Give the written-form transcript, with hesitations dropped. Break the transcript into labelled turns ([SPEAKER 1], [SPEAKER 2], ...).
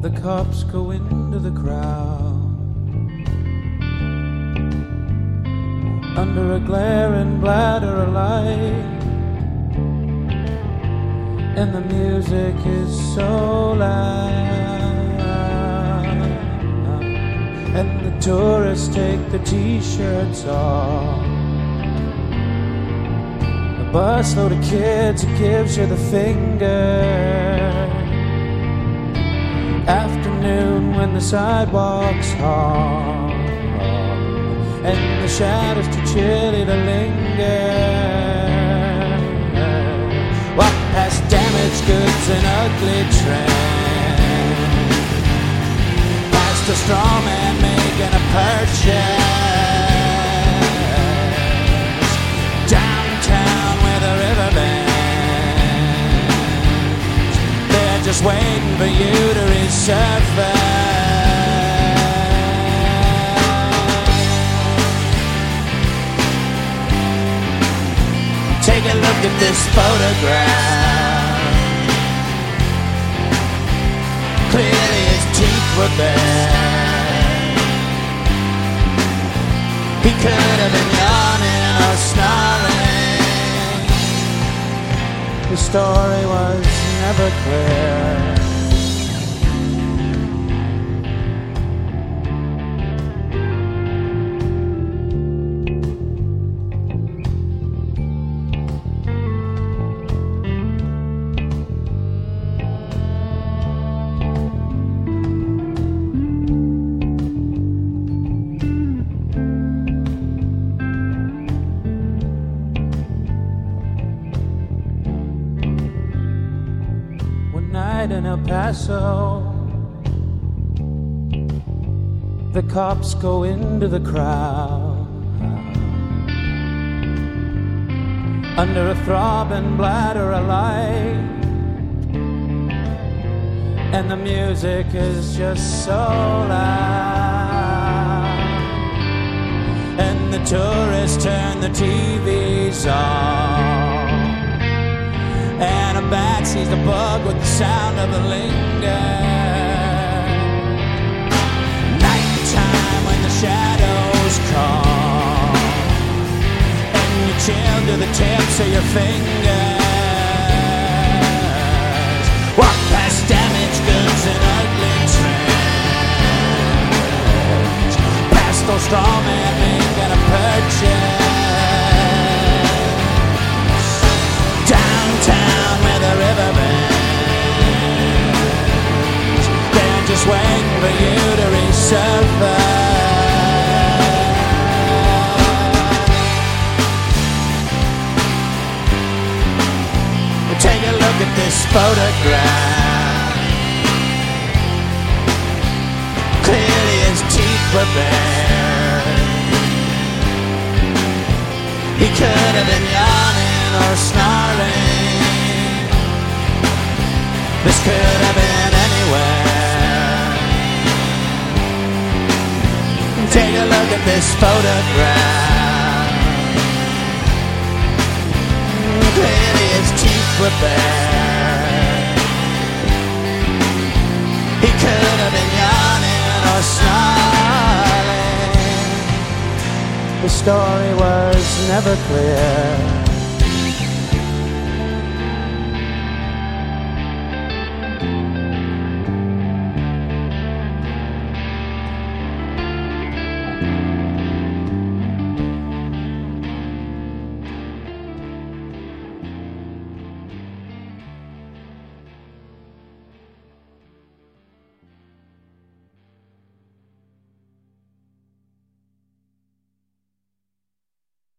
[SPEAKER 1] The cops go into the crowd under a glaring bladder of light, and the music is so loud, and the tourists take the t-shirts off. A busload of kids gives you the finger. Afternoon when the sidewalks hard and the shadows too chilly to linger. Walk past damaged goods and ugly trends, past a straw man making a purchase, downtown where the river bends. They're just waiting for you to resurface. Take a look at this photograph. Clearly his teeth were bad. He could have been yawning or snarling. The story was never clear. In El Paso, the cops go into the crowd under a throbbing bladder of light, and the music is just so loud, and the tourists turn the TVs on, and a bat sees the bug with the sound of the linger. Nighttime when the shadows come, and you chill to the tips of your fingers. Walk past damaged goods and ugly trends, past those straw men making a purchase. Downtown where the river bends, they're just waiting for you to resurface. Take a look at this photograph. Clearly his teeth were bare. He could have been yawning or snarling. This could have been anywhere. Take a look at this photograph. Clearly his teeth were bare. He could have been yawning or snarling. The story was never clear.